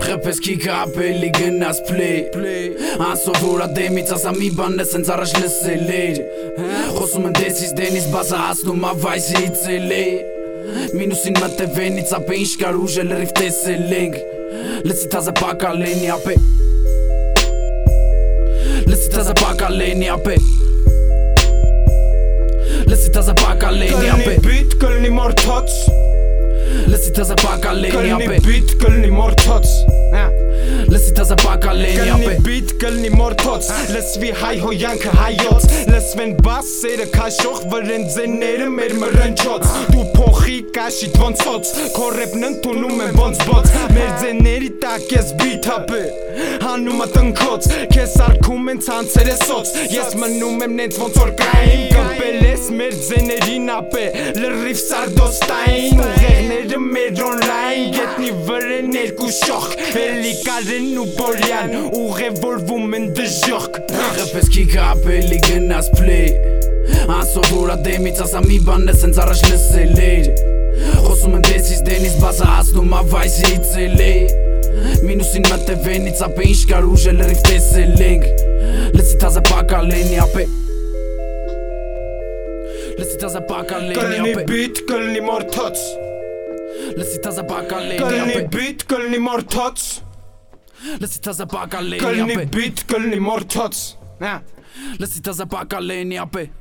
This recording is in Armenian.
Պես քիքը ապելի գնաց play Անսով որ ադեմից ասա մի բան ես հենց առաջ լսել էր Խոսում են դեսից դենից բազա հասնում ավայսից էլ է Մինուսին մտևենից ապե ինչ կար ուժել լրիվ տեսել ենք Լսի թազը պակալենի ապե Լսի թազը պակալենի ապե Լսի թազը պակալենի ապե Կլնի բիտ, կլնի մորթոց Լսի թազը պակալենի ապե Կլնի բիտ, կլնի մորթոց Լսի թազը պակալենի ապե Կլնի բիտ, կլնի մորթոց Լսվի հայ հոյանքը հայոց Լսվեն բասերը քաշող վրեն ձեները մեր մրնչոց Դու փոխի կաշիտ ոնցոց Քորեպն ընդունում են ոնց բոց Մեր ձեների տակ ես բիտ հապե Հանումը տնքոց Քեզ սարքում են ցանցերը սոց Ես մնում եմ նենց ոնց որ կրային Կպել ես մեր ձեներին ապե Լրիվ սարդոստային Ուղեղները մեր օնլայն Գետնի վրեն երկու շոխ Էլի կարեն ու բոլյան Ուղևորվում են դժոխք Պես քիքը ապելի գնաց play Անսով որ ադեմից ասա մի բան ես հենց առաջ լսել էր Խոսում են դեսից դենից բազա հասնում ավայսից էլ է Մինուսին մտևենից ապե ինչ կար ուժել լրիվ տեսել ենք Լսի թազը պակալենի ապե Լսի թազը պակալենի Կլնի ապե բիտ, կլնի մորթոց Լսի թազը պակալենի Կլնի ապե բիտ, կլնի մորթոց Լսի թազը պակալենի Կլնի ապե բիտ, կլնի մորթոց Լսի թազը պակալենի ապե